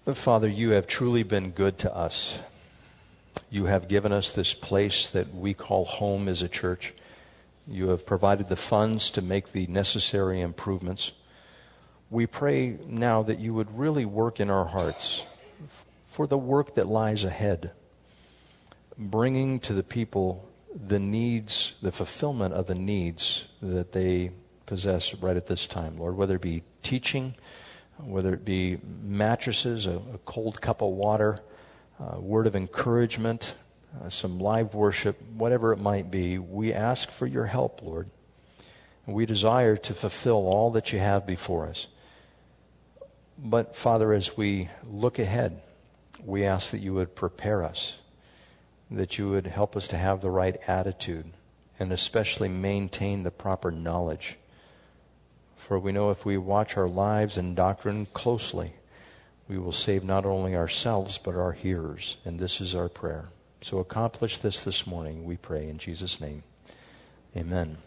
Father, you have truly been good to us. You have given us this place that we call home as a church. You have provided the funds to make the necessary improvements. We pray now that you would really work in our hearts for the work that lies ahead, bringing to the people the needs, the fulfillment of the needs that they possess right at this time, Lord, whether it be teaching, whether it be mattresses, a cold cup of water, a word of encouragement, some live worship, whatever it might be, we ask for your help, Lord. And we desire to fulfill all that you have before us. But, Father, as we look ahead, we ask that you would prepare us, that you would help us to have the right attitude, and especially maintain the proper knowledge. For we know if we watch our lives and doctrine closely, we will save not only ourselves, but our hearers. And this is our prayer. So accomplish this morning, we pray in Jesus' name. Amen.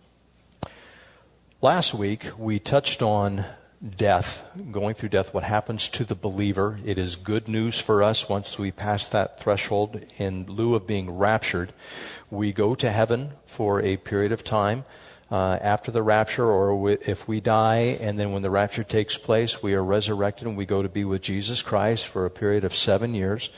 Last week, we touched on death, going through death, what happens to the believer. It is good news for us once we pass that threshold. In lieu of being raptured, we go to heaven for a period of time. After the rapture, or if we die, and then when the rapture takes place, we are resurrected and we go to be with Jesus Christ for a period of 7 years.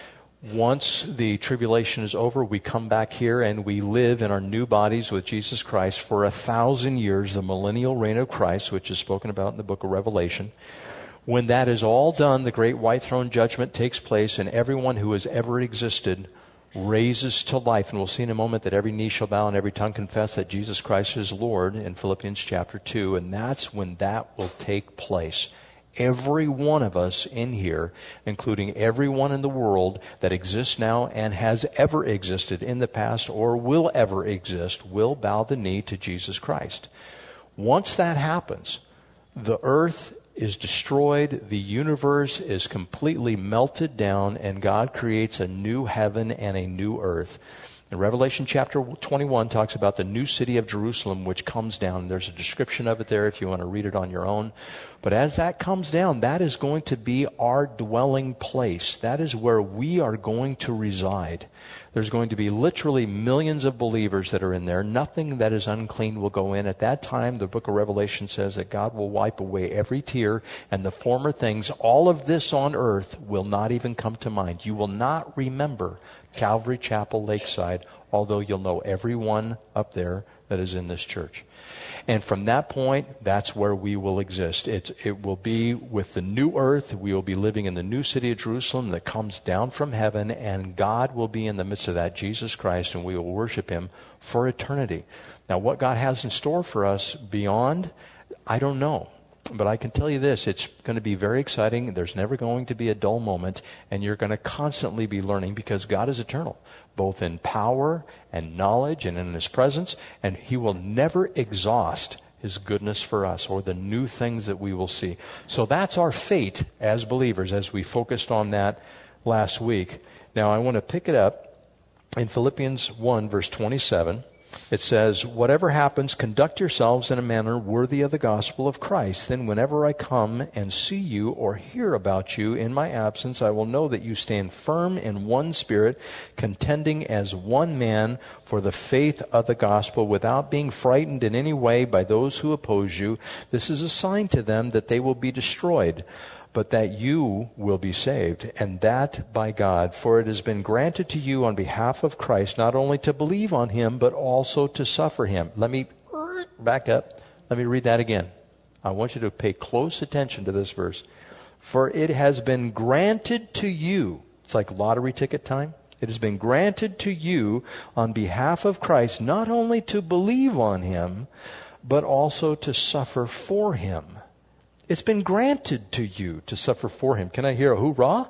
Once the tribulation is over, we come back here and we live in our new bodies with Jesus Christ for 1,000 years, the millennial reign of Christ, which is spoken about in the book of Revelation. When that is all done, the great white throne judgment takes place, and everyone who has ever existed raises to life. And we'll see in a moment that every knee shall bow and every tongue confess that Jesus Christ is Lord in Philippians chapter 2. And that's when that will take place. Every one of us in here, including everyone in the world that exists now and has ever existed in the past or will ever exist, will bow the knee to Jesus Christ. Once that happens, the earth is destroyed, the universe is completely melted down, and God creates a new heaven and a new earth. And Revelation chapter 21 talks about the new city of Jerusalem, which comes down. There's a description of it there if you want to read it on your own. But as that comes down, that is going to be our dwelling place. That is where we are going to reside. There's going to be literally millions of believers that are in there. Nothing that is unclean will go in. At that time, the book of Revelation says that God will wipe away every tear, and the former things, all of this on earth, will not even come to mind. You will not remember Calvary Chapel Lakeside, although you'll know everyone up there that is in this church. And from that point, that's where we will exist. It will be with the new earth. We will be living in the new city of Jerusalem that comes down from heaven, and God will be in the midst of that, Jesus Christ, and we will worship Him for eternity. Now, what God has in store for us beyond, I don't know. But I can tell you this, it's going to be very exciting. There's never going to be a dull moment, and you're going to constantly be learning because God is eternal, both in power and knowledge and in His presence, and He will never exhaust His goodness for us or the new things that we will see. So that's our fate as believers, as we focused on that last week. Now I want to pick it up in Philippians 1 verse 27. It says, "Whatever happens, conduct yourselves in a manner worthy of the gospel of Christ. Then whenever I come and see you or hear about you in my absence, I will know that you stand firm in one spirit, contending as one man for the faith of the gospel, without being frightened in any way by those who oppose you. This is a sign to them that they will be destroyed, but that you will be saved, and that by God. For it has been granted to you on behalf of Christ not only to believe on Him, but also to suffer Him." Let me back up. Let me read that again. I want you to pay close attention to this verse. "For it has been granted to you," it's like lottery ticket time. "It has been granted to you on behalf of Christ not only to believe on Him, but also to suffer for Him." It's been granted to you to suffer for Him. Can I hear a hoorah?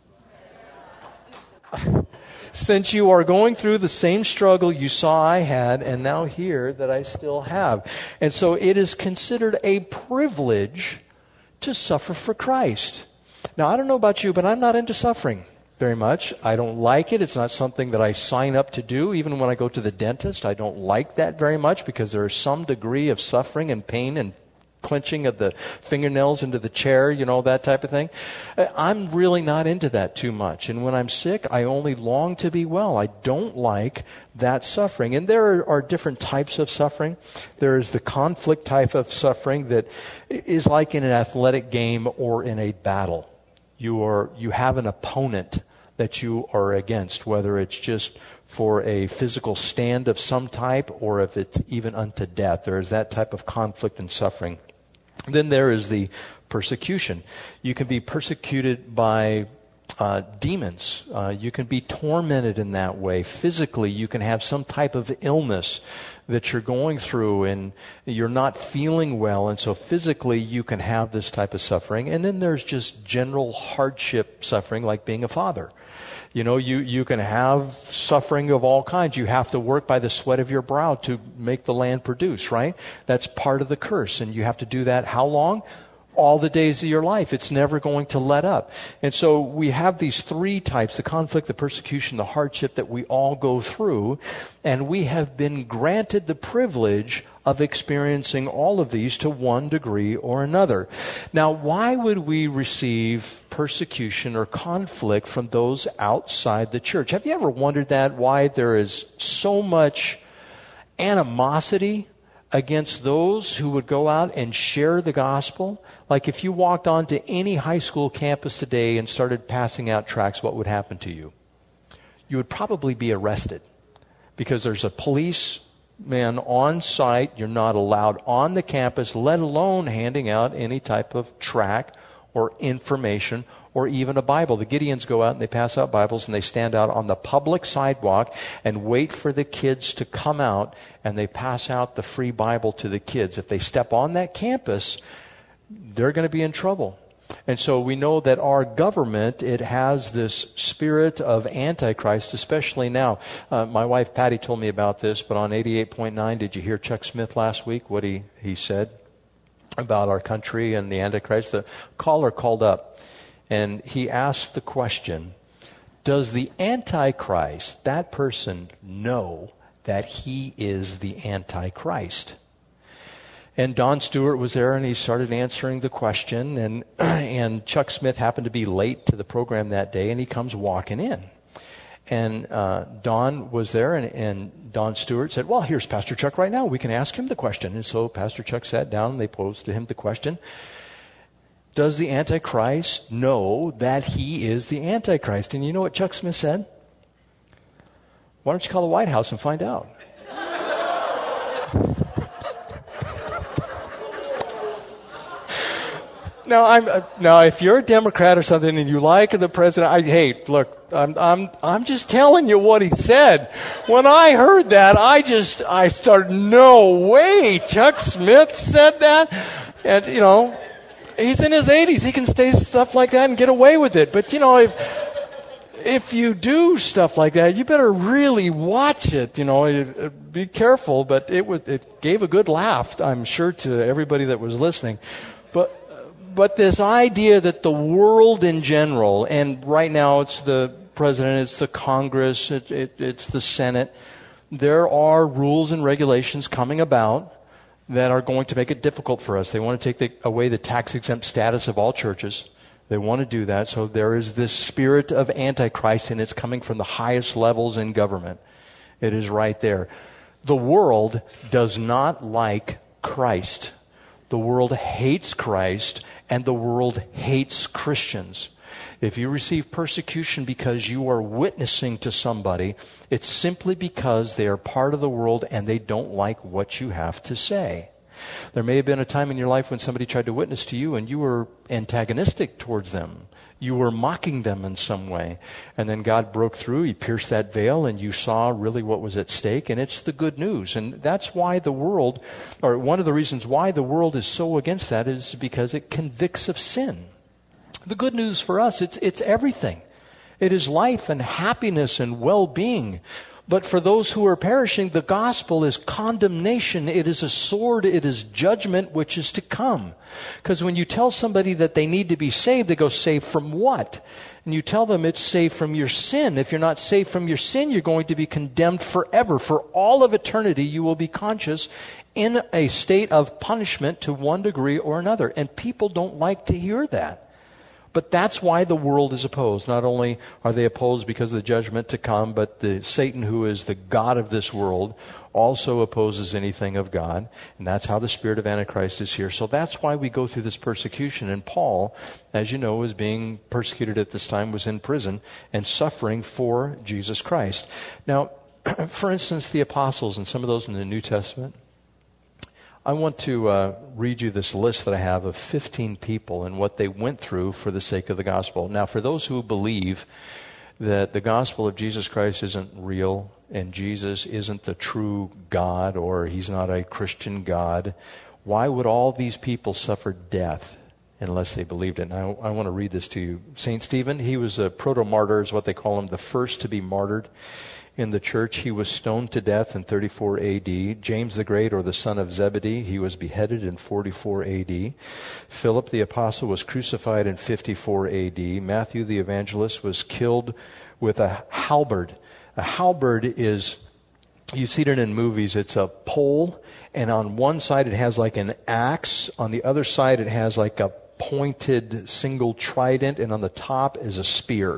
Since you are going through the same struggle you saw I had, and now hear that I still have. And so it is considered a privilege to suffer for Christ. Now, I don't know about you, but I'm not into suffering very much. I don't like it. It's not something that I sign up to do. Even when I go to the dentist, I don't like that very much because there is some degree of suffering and pain and clenching of the fingernails into the chair, that type of thing. I'm really not into that too much. And when I'm sick, I only long to be well. I don't like that suffering. And there are different types of suffering. There is the conflict type of suffering that is like in an athletic game or in a battle. You have an opponent that you are against, whether it's just for a physical stand of some type or if it's even unto death. There is that type of conflict and suffering. Then there is the persecution. You can be persecuted by demons. You can be tormented in that way. Physically, you can have some type of illness that you're going through and you're not feeling well. And so physically, you can have this type of suffering. And then there's just general hardship suffering, like being a father. You can have suffering of all kinds. You have to work by the sweat of your brow to make the land produce, right? That's part of the curse. And you have to do that how long? All the days of your life. It's never going to let up. And so we have these three types, the conflict, the persecution, the hardship that we all go through. And we have been granted the privilege of experiencing all of these to one degree or another. Now, why would we receive persecution or conflict from those outside the church? Have you ever wondered that? Why there is so much animosity against those who would go out and share the gospel? Like if you walked onto any high school campus today and started passing out tracts, what would happen to you? You would probably be arrested because there's a policeman on site. You're not allowed on the campus, let alone handing out any type of tract or information or even a Bible. The Gideons go out and they pass out Bibles and they stand out on the public sidewalk and wait for the kids to come out and they pass out the free Bible to the kids. If they step on that campus, they're going to be in trouble. And so we know that our government, it has this spirit of Antichrist, especially now. My wife Patty told me about this, but on 88.9, did you hear Chuck Smith last week, what he said about our country and the Antichrist? The caller called up and he asked the question, does the Antichrist, that person, know that he is the Antichrist? And Don Stewart was there and he started answering the question and Chuck Smith happened to be late to the program that day and he comes walking in. And Don was there and Don Stewart said, well, here's Pastor Chuck right now. We can ask him the question. And so Pastor Chuck sat down and they posed to him the question, does the Antichrist know that he is the Antichrist? And you know what Chuck Smith said? Why don't you call the White House and find out? Now, if you're a Democrat or something and you like the president, I'm just telling you what he said. When I heard that, I started, no way, Chuck Smith said that? And, he's in his 80s. He can say stuff like that and get away with it. But, if you do stuff like that, you better really watch it, be careful. But it gave a good laugh, I'm sure, to everybody that was listening. But this idea that the world in general, and right now it's the president, it's the Congress, it's the Senate, there are rules and regulations coming about that are going to make it difficult for us. They want to take away the tax-exempt status of all churches. They want to do that. So there is this spirit of Antichrist, and it's coming from the highest levels in government. It is right there. The world does not like Christ. The world hates Christ, and the world hates Christians. If you receive persecution because you are witnessing to somebody, it's simply because they are part of the world and they don't like what you have to say. There may have been a time in your life when somebody tried to witness to you and you were antagonistic towards them. You were mocking them in some way. And then God broke through, He pierced that veil, and you saw really what was at stake, and it's the good news. And that's why the world, or one of the reasons why the world is so against that, is because it convicts of sin. The good news for us, it's everything. It is life and happiness and well-being. But for those who are perishing, the gospel is condemnation. It is a sword. It is judgment which is to come. Because when you tell somebody that they need to be saved, they go, saved from what? And you tell them it's saved from your sin. If you're not saved from your sin, you're going to be condemned forever. For all of eternity, you will be conscious in a state of punishment to one degree or another. And people don't like to hear that. But that's why the world is opposed. Not only are they opposed because of the judgment to come, but Satan, who is the god of this world, also opposes anything of God. And that's how the spirit of Antichrist is here. So that's why we go through this persecution. And Paul, as you know, was being persecuted at this time, was in prison and suffering for Jesus Christ. Now, for instance, the apostles and some of those in the New Testament, I want to read you this list that I have of 15 people and what they went through for the sake of the gospel. Now, for those who believe that the gospel of Jesus Christ isn't real and Jesus isn't the true God, or he's not a Christian God, why would all these people suffer death unless they believed it? And I want to read this to you. St. Stephen, he was a proto-martyr, is what they call him, the first to be martyred in the church. He was stoned to death in 34 AD. James the Great, or the son of Zebedee, he was beheaded in 44 AD. Philip the apostle was crucified in 54 AD. Matthew the evangelist was killed with a halberd. A halberd is, you see it in movies, it's a pole, and on one side it has like an axe, on the other side it has like a pointed single trident, and on the top is a spear.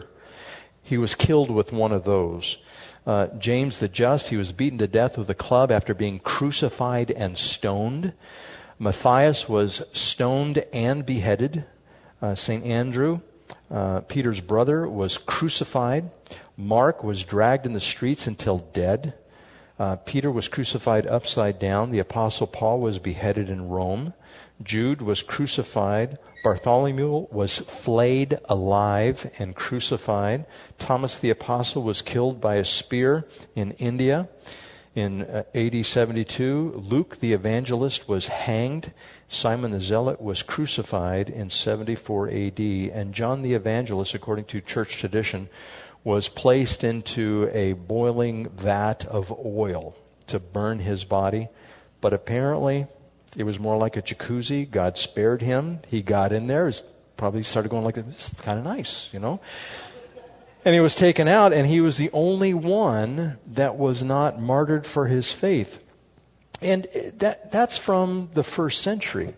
He was killed with one of those. James the Just, he was beaten to death with a club after being crucified and stoned. Matthias was stoned and beheaded. St. Andrew, Peter's brother, was crucified. Mark was dragged in the streets until dead. Peter was crucified upside down. The Apostle Paul was beheaded in Rome. Jude was crucified. Bartholomew was flayed alive and crucified. Thomas the Apostle was killed by a spear in India in AD 72. Luke the Evangelist was hanged. Simon the Zealot was crucified in 74 AD. And John the Evangelist, according to church tradition, was placed into a boiling vat of oil to burn his body. But apparently it was more like a jacuzzi. God spared him. He got in there. Probably started going like, this is kind of nice, you know. And he was taken out, and he was the only one that was not martyred for his faith. And that's from the first century.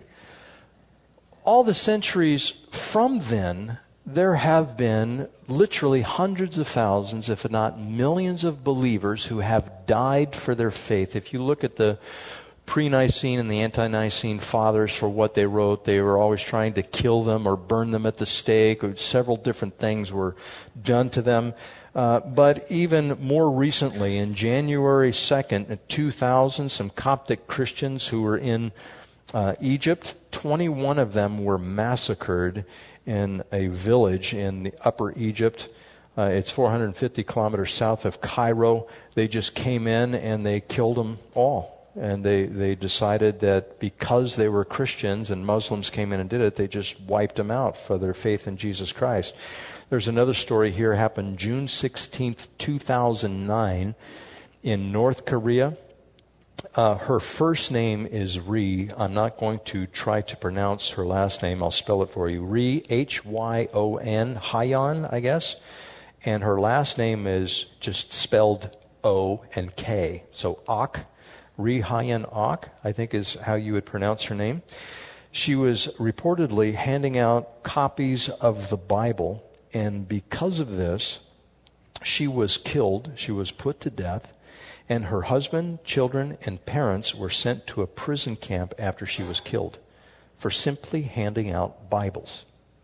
All the centuries from then, there have been literally hundreds of thousands, if not millions of believers who have died for their faith. If you look at the pre-Nicene and the anti-Nicene fathers, for what they wrote, they were always trying to kill them or burn them at the stake, or several different things were done to them. But even more recently, in January 2nd, 2000, some Coptic Christians who were in Egypt, 21 of them were massacred in a village in the Upper Egypt. It's 450 kilometers south of Cairo. They just came in and they killed them all. And they decided that because they were Christians and Muslims came in and did it, they just wiped them out for their faith in Jesus Christ. There's another story here, happened June 16th, 2009 in North Korea. Her first name is Ri. I'm not going to try to pronounce her last name. I'll spell it for you. Ri, Hyon, Hyon, I guess. And her last name is just spelled O and K. So Ok. Ri Hyon Ok, I think is how you would pronounce her name. She was reportedly handing out copies of the Bible, and because of this, she was killed. She was put to death, and her husband, children, and parents were sent to a prison camp after she was killed for simply handing out Bibles.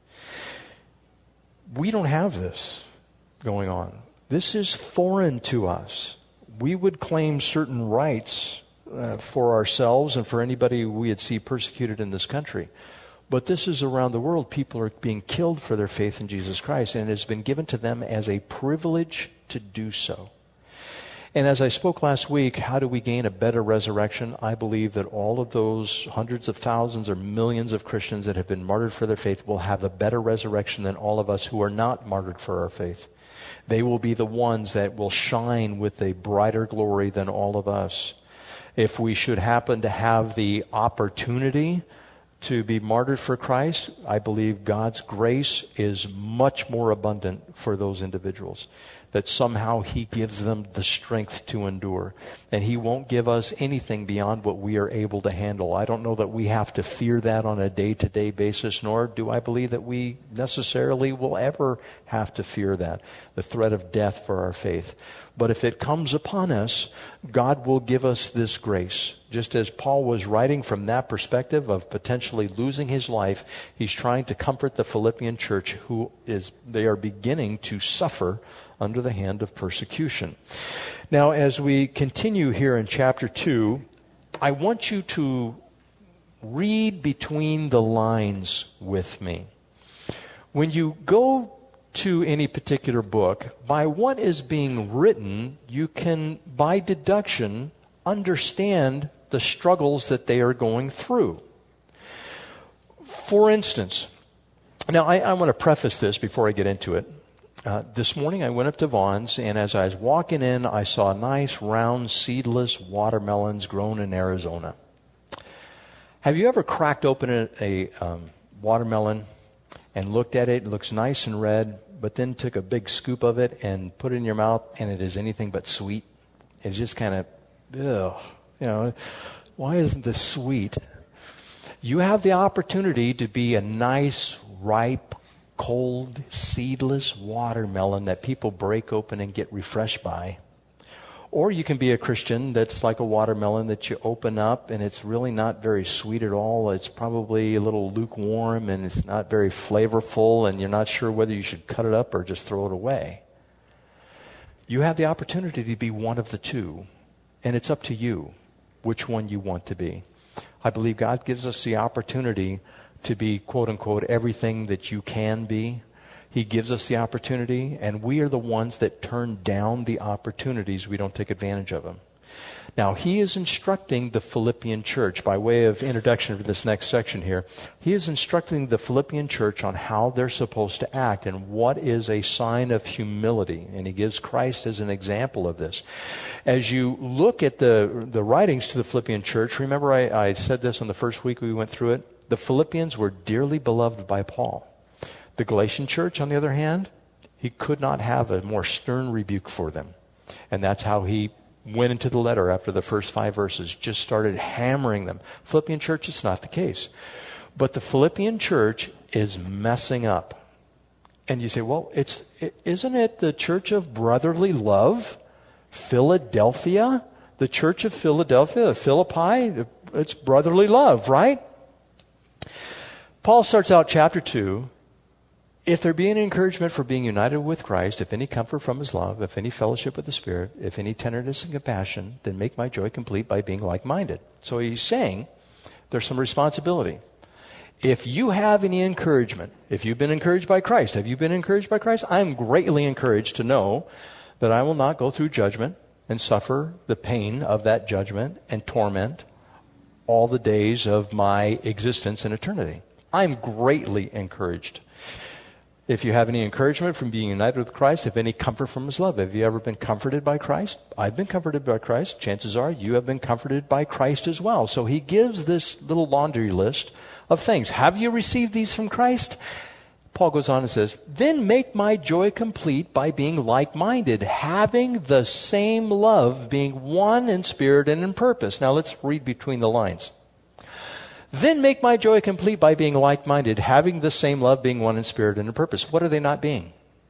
We don't have this going on. This is foreign to us. We would claim certain rights for ourselves and for anybody we would see persecuted in this country. But this is around the world. People are being killed for their faith in Jesus Christ, and it has been given to them as a privilege to do so. And as I spoke last week, how do we gain a better resurrection? I believe that all of those hundreds of thousands or millions of Christians that have been martyred for their faith will have a better resurrection than all of us who are not martyred for our faith. They will be the ones that will shine with a brighter glory than all of us. If we should happen to have the opportunity to be martyred for Christ, I believe God's grace is much more abundant for those individuals. that somehow He gives them the strength to endure. And He won't give us anything beyond what we are able to handle. I don't know that we have to fear that on a day-to-day basis, nor do I believe that we necessarily will ever have to fear that, the threat of death for our faith. But if it comes upon us, God will give us this grace. Just as Paul was writing from that perspective of potentially losing his life, he's trying to comfort the Philippian church they are beginning to suffer under the hand of persecution. Now, as we continue here in chapter 2, I want you to read between the lines with me. When you go to any particular book, by what is being written, you can, by deduction, understand the struggles that they are going through. For instance, now I want to preface this before I get into it. This morning I went up to Vaughn's, and as I was walking in, I saw nice, round, seedless watermelons grown in Arizona. Have you ever cracked open a watermelon and looked at it? It looks nice and red, but then took a big scoop of it and put it in your mouth, and it is anything but sweet. It's just kind of, why isn't this sweet? You have the opportunity to be a nice, ripe, cold, seedless watermelon that people break open and get refreshed by. Or you can be a Christian that's like a watermelon that you open up and it's really not very sweet at all. It's probably a little lukewarm and it's not very flavorful, and you're not sure whether you should cut it up or just throw it away. You have the opportunity to be one of the two, and it's up to you which one you want to be. I believe God gives us the opportunity to be, quote unquote, everything that you can be. He gives us the opportunity, and we are the ones that turn down the opportunities. We don't take advantage of them. Now, he is instructing the Philippian church, by way of introduction to this next section here, he is instructing the Philippian church on how they're supposed to act and what is a sign of humility. And he gives Christ as an example of this. As you look at the writings to the Philippian church, remember I said this on the first week we went through it, the Philippians were dearly beloved by Paul. The Galatian church, on the other hand, he could not have a more stern rebuke for them. And that's how he went into the letter after the first 5 verses, just started hammering them. Philippian church, it's not the case. But the Philippian church is messing up. And you say, well, isn't it the church of brotherly love? Philadelphia? The church of Philadelphia, Philippi, it's brotherly love, right? Paul starts out chapter 2, if there be any encouragement for being united with Christ, if any comfort from his love, if any fellowship with the Spirit, if any tenderness and compassion, then make my joy complete by being like-minded. So he's saying there's some responsibility. If you have any encouragement, if you've been encouraged by Christ, have you been encouraged by Christ? I'm greatly encouraged to know that I will not go through judgment and suffer the pain of that judgment and torment all the days of my existence in eternity. I'm greatly encouraged. If you have any encouragement from being united with Christ, if any comfort from his love, have you ever been comforted by Christ? I've been comforted by Christ. Chances are you have been comforted by Christ as well. So he gives this little laundry list of things. Have you received these from Christ? Paul goes on and says, then make my joy complete by being like-minded, having the same love, being one in spirit and in purpose. Now let's read between the lines. Then make my joy complete by being like-minded, having the same love, being one in spirit and in purpose. What are they not being?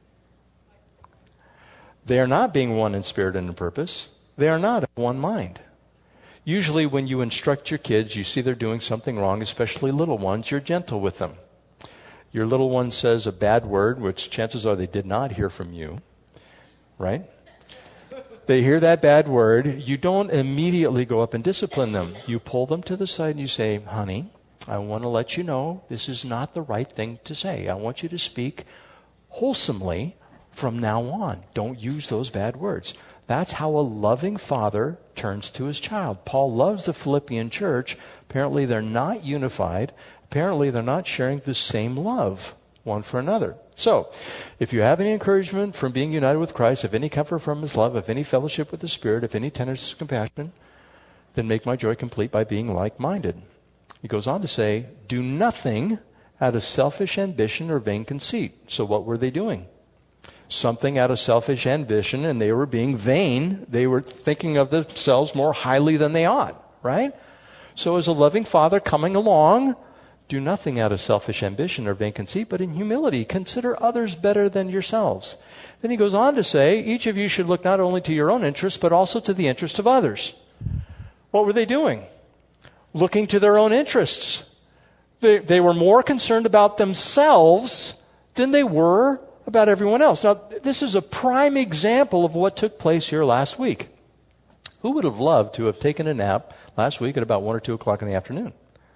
They are not being one in spirit and in purpose. They are not of one mind. Usually when you instruct your kids, you see they're doing something wrong, especially little ones, you're gentle with them. Your little one says a bad word, which chances are they did not hear from you, right? They hear that bad word. You don't immediately go up and discipline them. You pull them to the side and you say, honey, I want to let you know this is not the right thing to say. I want you to speak wholesomely from now on. Don't use those bad words. That's how a loving father turns to his child. Paul loves the Philippian church. Apparently they're not unified. Apparently they're not sharing the same love one for another. So, if you have any encouragement from being united with Christ, if any comfort from his love, if any fellowship with the Spirit, if any tenderness and compassion, then make my joy complete by being like-minded. He goes on to say, do nothing out of selfish ambition or vain conceit. So what were they doing? something out of selfish ambition, and they were being vain. They were thinking of themselves more highly than they ought, right? So as a loving father coming along, do nothing out of selfish ambition or vain conceit, but in humility consider others better than yourselves. Then he goes on to say, each of you should look not only to your own interests, but also to the interests of others. What were they doing? Looking to their own interests. They were more concerned about themselves than they were about everyone else. Now, this is a prime example of what took place here last week. Who would have loved to have taken a nap last week at about 1 or 2 o'clock in the afternoon?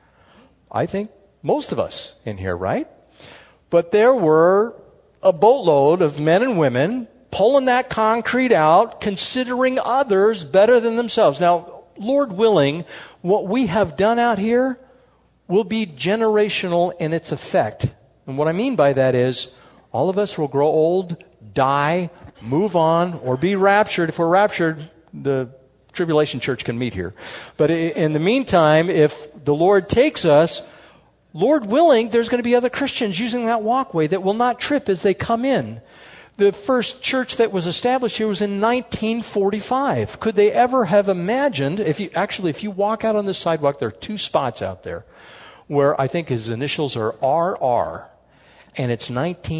I think most of us in here, right? But there were a boatload of men and women pulling that concrete out, considering others better than themselves. Now, Lord willing, what we have done out here will be generational in its effect. And what I mean by that is, all of us will grow old, die, move on, or be raptured. If we're raptured, the tribulation church can meet here. But in the meantime, if the Lord takes us, Lord willing, there's going to be other Christians using that walkway that will not trip as they come in. The first church that was established here was in 1945. Could they ever have imagined, if you walk out on this sidewalk, there are 2 spots out there where I think his initials are RR, and it's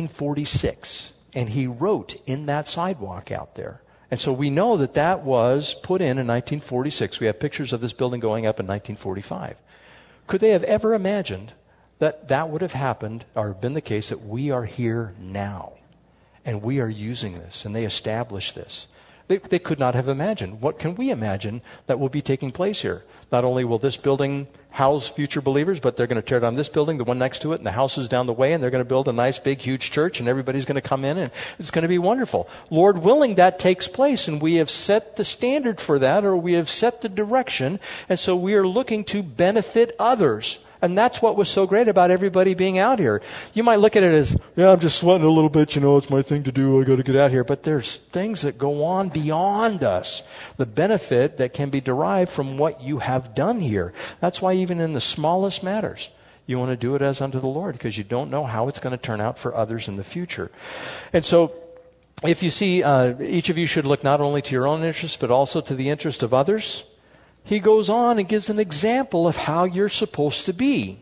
1946. And he wrote in that sidewalk out there. And so we know that that was put in 1946. We have pictures of this building going up in 1945. Could they have ever imagined that that would have happened or been the case that we are here now and we are using this and they established this? They could not have imagined. What can we imagine that will be taking place here? Not only will this building house future believers, but they're going to tear down this building, the one next to it, and the houses down the way, and they're going to build a nice, big, huge church, and everybody's going to come in, and it's going to be wonderful. Lord willing, that takes place, and we have set the standard for that, or we have set the direction, and so we are looking to benefit others. And that's what was so great about everybody being out here. You might look at it as, yeah, I'm just sweating a little bit, it's my thing to do, I got to get out here. But there's things that go on beyond us. The benefit that can be derived from what you have done here. That's why even in the smallest matters, you want to do it as unto the Lord, because you don't know how it's going to turn out for others in the future. And so, if you see, each of you should look not only to your own interests, but also to the interest of others. He goes on and gives an example of how you're supposed to be.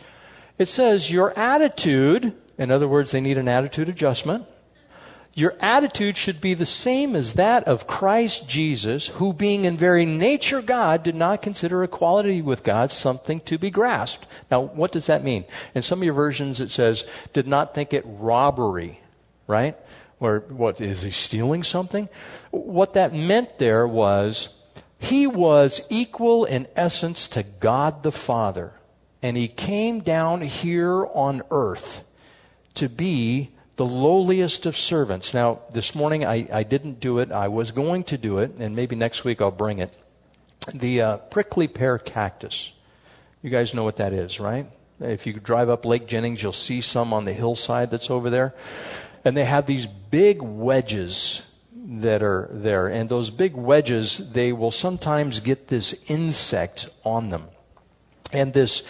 It says your attitude, in other words, they need an attitude adjustment. Your attitude should be the same as that of Christ Jesus, who being in very nature God, did not consider equality with God something to be grasped. Now, what does that mean? In some of your versions it says, did not think it robbery, right? Or what, is he stealing something? What that meant there was, he was equal in essence to God the Father. And he came down here on earth to be the lowliest of servants. Now, this morning I didn't do it. I was going to do it, and maybe next week I'll bring it. The prickly pear cactus. You guys know what that is, right? If you drive up Lake Jennings, you'll see some on the hillside that's over there. And they have these big wedges that are there. And those big wedges, they will sometimes get this insect on them. And this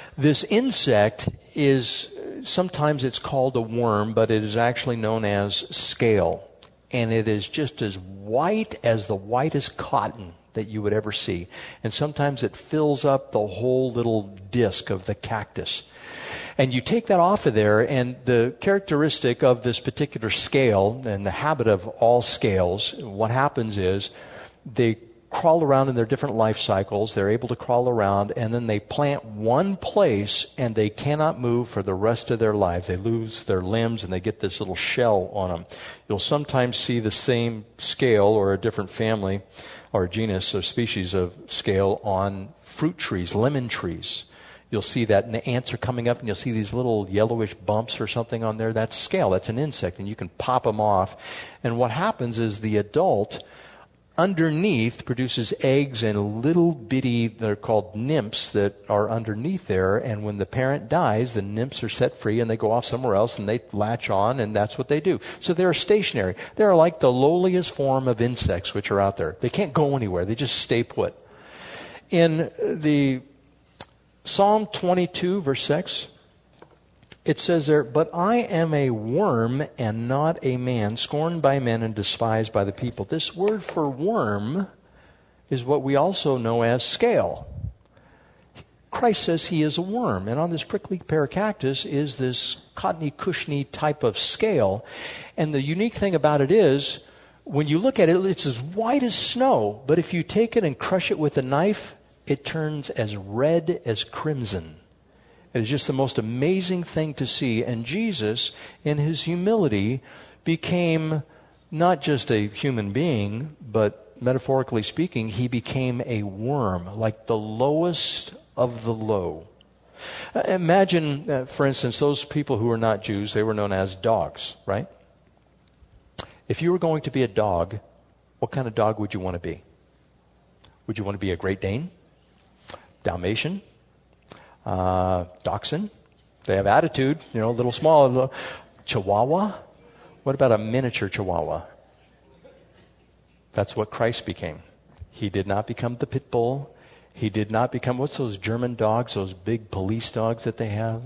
insect is, sometimes it's called a worm, but it is actually known as scale. And it is just as white as the whitest cotton that you would ever see. And sometimes it fills up the whole little disc of the cactus. And you take that off of there, and the characteristic of this particular scale, and the habit of all scales, what happens is they crawl around in their different life cycles. They're able to crawl around, and then they plant one place, and they cannot move for the rest of their lives. They lose their limbs, and they get this little shell on them. You'll sometimes see the same scale or a different family or genus or species of scale on fruit trees, lemon trees. You'll see that, and the ants are coming up, and you'll see these little yellowish bumps or something on there. That's scale. That's an insect, and you can pop them off. And what happens is the adult underneath produces eggs and little bitty, they're called nymphs, that are underneath there. And when the parent dies, the nymphs are set free, and they go off somewhere else, and they latch on, and that's what they do. So they're stationary. They're like the lowliest form of insects which are out there. They can't go anywhere. They just stay put. In the Psalm 22, verse 6, It says there, but I am a worm and not a man, scorned by men and despised by the people. This word for worm is what we also know as scale. Christ says he is a worm, and on this prickly pear cactus is this cottony, cushiony type of scale. And the unique thing about it is, when you look at it, it's as white as snow, but if you take it and crush it with a knife, it turns as red as crimson. It is just the most amazing thing to see. And Jesus, in his humility, became not just a human being, but metaphorically speaking, he became a worm, like the lowest of the low. Imagine, for instance, those people who were not Jews, they were known as dogs, right? If you were going to be a dog, what kind of dog would you want to be? Would you want to be a Great Dane? Dalmatian? Dachshund? They have attitude, a little small. Chihuahua? What about a miniature Chihuahua? That's what Christ became. He did not become the pit bull. He did not become, what's those German dogs, those big police dogs that they have?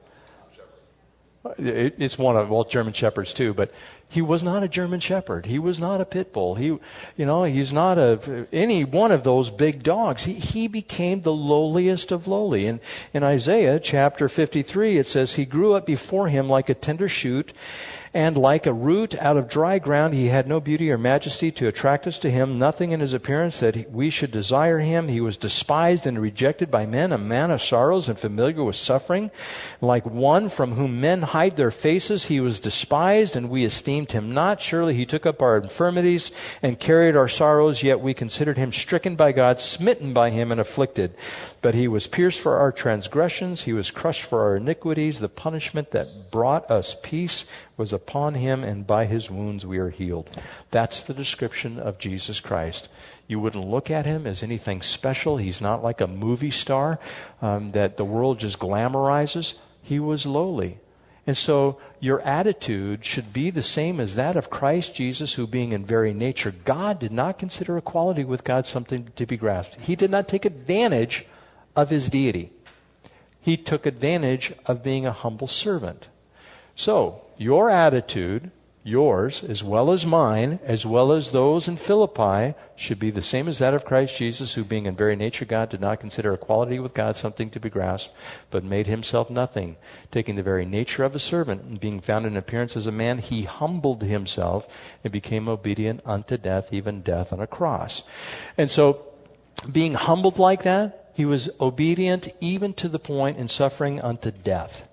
It's one of, German shepherds too, but he was not a German shepherd. He was not a pit bull. He's not any one of those big dogs. He became the lowliest of lowly. And in Isaiah chapter 53, it says, he grew up before him like a tender shoot, and like a root out of dry ground. He had no beauty or majesty to attract us to him, nothing in his appearance that we should desire him. He was despised and rejected by men, a man of sorrows and familiar with suffering. Like one from whom men hide their faces, he was despised, and we esteemed him not. Surely he took up our infirmities and carried our sorrows, yet we considered him stricken by God, smitten by him, and afflicted. But he was pierced for our transgressions, he was crushed for our iniquities. The punishment that brought us peace was upon him, and by his wounds we are healed. That's the description of Jesus Christ. You wouldn't look at him as anything special. He's not like a movie star that the world just glamorizes. He was lowly. And so your attitude should be the same as that of Christ Jesus, who being in very nature God, did not consider equality with God something to be grasped. He did not take advantage of his deity. He took advantage of being a humble servant. So, your attitude, yours as well as mine, as well as those in Philippi, should be the same as that of Christ Jesus, who being in very nature God, did not consider equality with God something to be grasped, but made himself nothing, taking the very nature of a servant, and being found in appearance as a man, he humbled himself and became obedient unto death, even death on a cross. And so, being humbled like that, he was obedient even to the point in suffering unto death.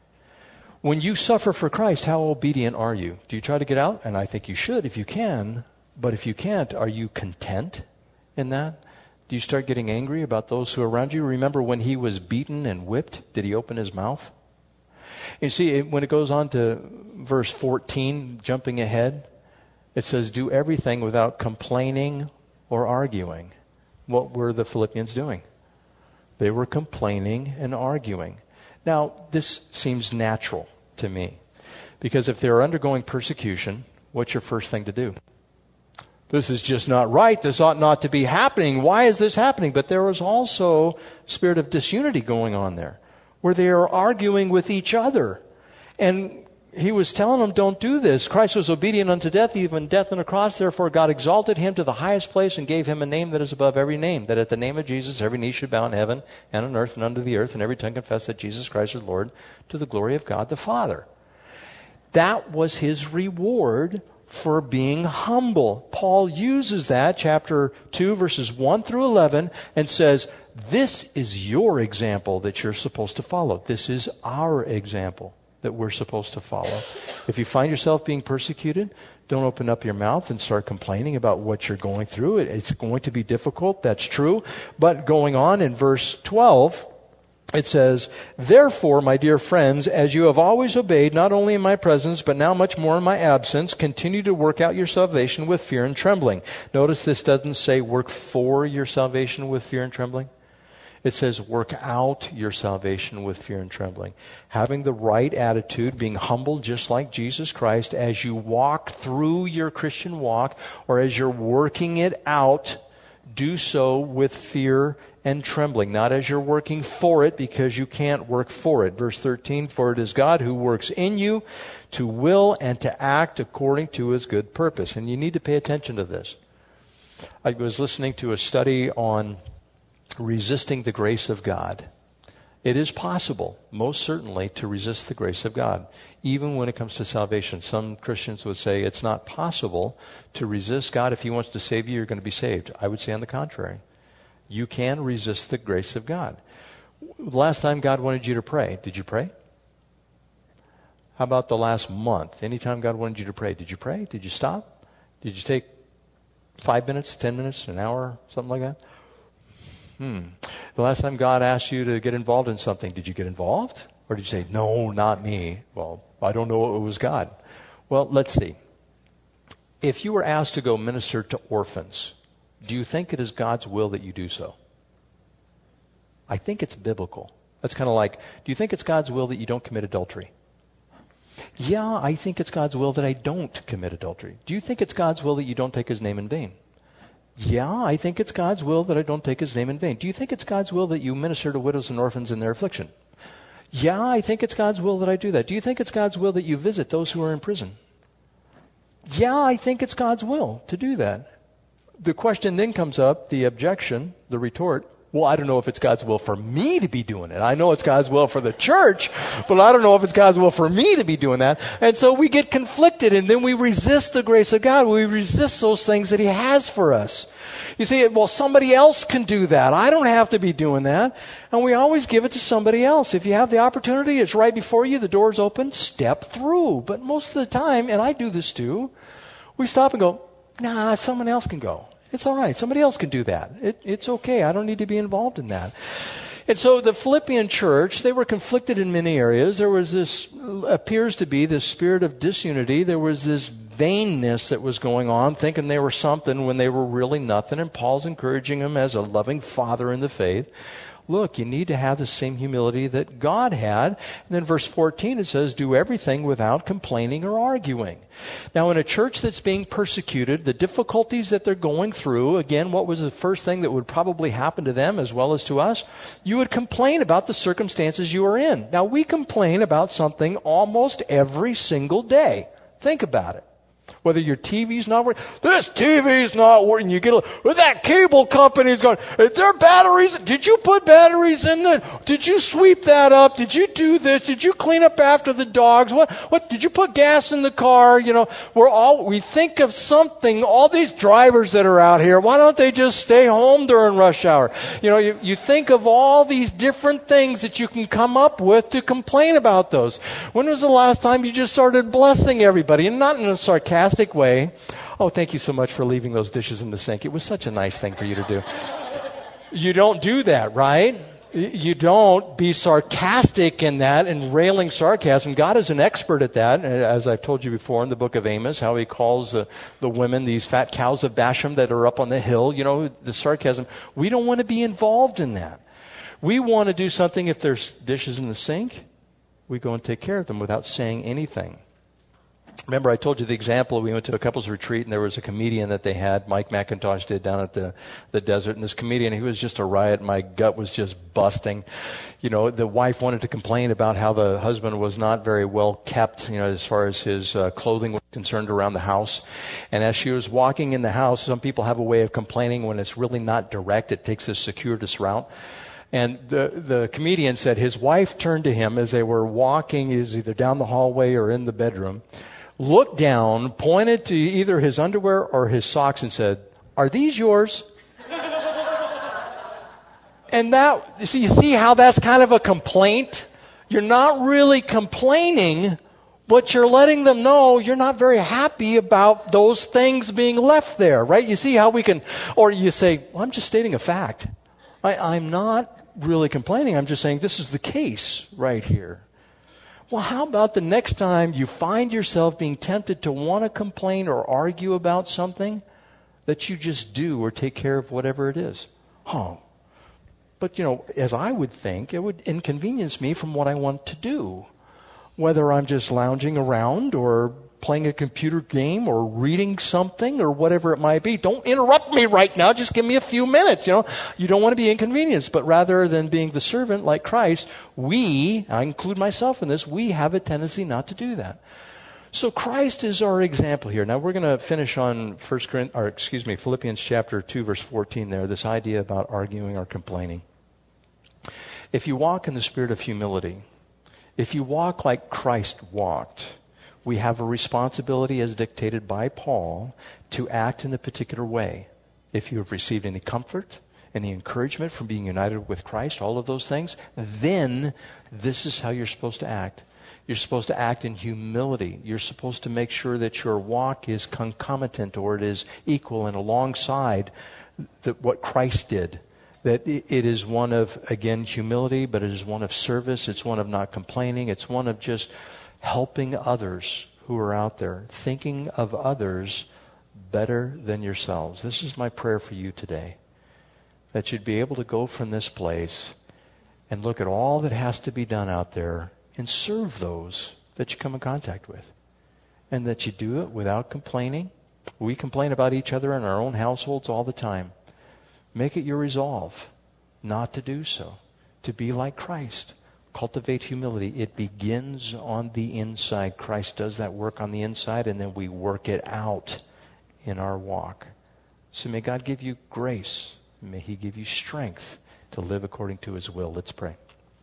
When you suffer for Christ, how obedient are you? Do you try to get out? And I think you should if you can. But if you can't, are you content in that? Do you start getting angry about those who are around you? Remember when he was beaten and whipped, did he open his mouth? You see, when it goes on to verse 14, jumping ahead, it says, do everything without complaining or arguing. What were the Philippians doing? They were complaining and arguing. Now, this seems natural to me, because if they're undergoing persecution, what's your first thing to do? This is just not right. This ought not to be happening. Why is this happening? But there was also a spirit of disunity going on there, where they are arguing with each other. And he was telling them, don't do this. Christ was obedient unto death, even death on a cross. Therefore God exalted him to the highest place and gave him a name that is above every name, that at the name of Jesus every knee should bow in heaven and on earth and under the earth, and every tongue confess that Jesus Christ is Lord, to the glory of God the Father. That was his reward for being humble. Paul uses that, chapter 2, verses 1 through 11, and says, this is your example that you're supposed to follow. This is our example that we're supposed to follow. If you find yourself being persecuted, don't open up your mouth and start complaining about what you're going through. It's going to be difficult, that's true. But going on in verse 12, it says, therefore, my dear friends, as you have always obeyed, not only in my presence, but now much more in my absence, continue to work out your salvation with fear and trembling. Notice this doesn't say work for your salvation with fear and trembling. It says, work out your salvation with fear and trembling. Having the right attitude, being humble just like Jesus Christ as you walk through your Christian walk, or as you're working it out, do so with fear and trembling, not as you're working for it, because you can't work for it. Verse 13, for it is God who works in you to will and to act according to his good purpose. And you need to pay attention to this. I was listening to a study on resisting the grace of God. It is possible, most certainly, to resist the grace of God, even when it comes to salvation. Some Christians would say it's not possible to resist God. If he wants to save you, you're going to be saved. I would say on the contrary. You can resist the grace of God. The last time God wanted you to pray, did you pray? How about the last month? Anytime God wanted you to pray, did you pray? Did you stop? Did you take 5 minutes, 10 minutes, an hour, something like that? The last time God asked you to get involved in something, did you get involved? Or did you say, no, not me? Well, I don't know, it was God. Well, let's see. If you were asked to go minister to orphans, do you think it is God's will that you do so? I think it's biblical. That's kind of like, do you think it's God's will that you don't commit adultery? Yeah, I think it's God's will that I don't commit adultery. Do you think it's God's will that you don't take his name in vain? Yeah, I think it's God's will that I don't take his name in vain. Do you think it's God's will that you minister to widows and orphans in their affliction? Yeah, I think it's God's will that I do that. Do you think it's God's will that you visit those who are in prison? Yeah, I think it's God's will to do that. The question then comes up, the objection, the retort, well, I don't know if it's God's will for me to be doing it. I know it's God's will for the church, but I don't know if it's God's will for me to be doing that. And so we get conflicted, and then we resist the grace of God. We resist those things that he has for us. You see, well, somebody else can do that. I don't have to be doing that. And we always give it to somebody else. If you have the opportunity, it's right before you, the door's open, step through. But most of the time, and I do this too, we stop and go, nah, someone else can go. It's all right. Somebody else can do that. It's okay. I don't need to be involved in that. And so the Philippian church, they were conflicted in many areas. There was this, appears to be this spirit of disunity. There was this vainness that was going on, thinking they were something when they were really nothing. And Paul's encouraging them as a loving father in the faith. Look, you need to have the same humility that God had. And then verse 14, it says, do everything without complaining or arguing. Now, in a church that's being persecuted, the difficulties that they're going through, again, what was the first thing that would probably happen to them as well as to us? You would complain about the circumstances you are in. Now, we complain about something almost every single day. Think about it. Whether your TV's not working, this TV's not working. You get that cable company's going, is there batteries? Did you put batteries in there? Did you sweep that up? Did you do this? Did you clean up after the dogs? What did you put gas in the car? You know, we think of something, all these drivers that are out here, why don't they just stay home during rush hour? You know, you think of all these different things that you can come up with to complain about those. When was the last time you just started blessing everybody? And not in a sarcastic way. Oh, thank you so much for leaving those dishes in the sink. It was such a nice thing for you to do. You don't do that, right? You don't be sarcastic in that and railing sarcasm. God is an expert at that. As I've told you before in the book of Amos, how he calls the women these fat cows of Bashan that are up on the hill. You know, the sarcasm. We don't want to be involved in that. We want to do something if there's dishes in the sink. We go and take care of them without saying anything. Remember, I told you the example. We went to a couples retreat, and there was a comedian that they had, Mike McIntosh did, down at the desert. And this comedian, he was just a riot. My gut was just busting. You know, the wife wanted to complain about how the husband was not very well kept, you know, as far as his clothing was concerned around the house. And as she was walking in the house, some people have a way of complaining when it's really not direct. It takes a circuitous route. And the comedian said his wife turned to him as they were walking, he was either down the hallway or in the bedroom, looked down, pointed to either his underwear or his socks and said, "Are these yours?" And that, you see how that's kind of a complaint? You're not really complaining, but you're letting them know you're not very happy about those things being left there, right? You see how we can, or you say, well, I'm just stating a fact. I'm not really complaining. I'm just saying this is the case right here. Well, how about the next time you find yourself being tempted to want to complain or argue about something, that you just do or take care of whatever it is? Oh, but you know, as I would think, it would inconvenience me from what I want to do. Whether I'm just lounging around or playing a computer game or reading something or whatever it might be. Don't interrupt me right now. Just give me a few minutes. You don't want to be inconvenienced. But rather than being the servant like Christ, I include myself in this, we have a tendency not to do that. So Christ is our example here. Now we're going to finish on Philippians chapter 2, verse 14 there, this idea about arguing or complaining. If you walk in the spirit of humility, if you walk like Christ walked, we have a responsibility as dictated by Paul to act in a particular way. If you have received any comfort, any encouragement from being united with Christ, all of those things, then this is how you're supposed to act. You're supposed to act in humility. You're supposed to make sure that your walk is concomitant, or it is equal and alongside what Christ did. That it is one of, again, humility, but it is one of service. It's one of not complaining. It's one of just helping others who are out there, thinking of others better than yourselves. This is my prayer for you today, that you'd be able to go from this place and look at all that has to be done out there and serve those that you come in contact with. And that you do it without complaining. We complain about each other in our own households all the time. Make it your resolve not to do so. To be like Christ. Cultivate humility. It begins on the inside. Christ does that work on the inside, and then we work it out in our walk. So may God give you grace. May He give you strength to live according to His will. Let's pray.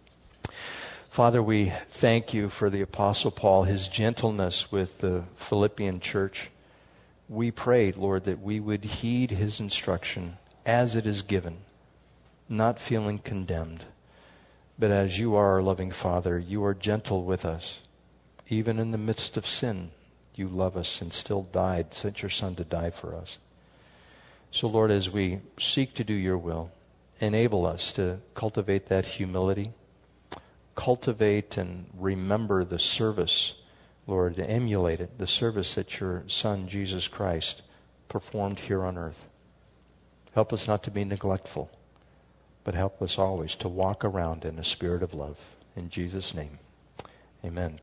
Father, we thank you for the Apostle Paul, his gentleness with the Philippian church. We prayed, Lord, that we would heed his instruction as it is given, not feeling condemned. But as you are our loving Father, you are gentle with us. Even in the midst of sin, you love us and still sent your Son to die for us. So Lord, as we seek to do your will, enable us to cultivate that humility, cultivate and remember the service, Lord, to emulate it, the service that your Son, Jesus Christ, performed here on earth. Help us not to be neglectful, but help us always to walk around in a spirit of love. In Jesus' name, amen.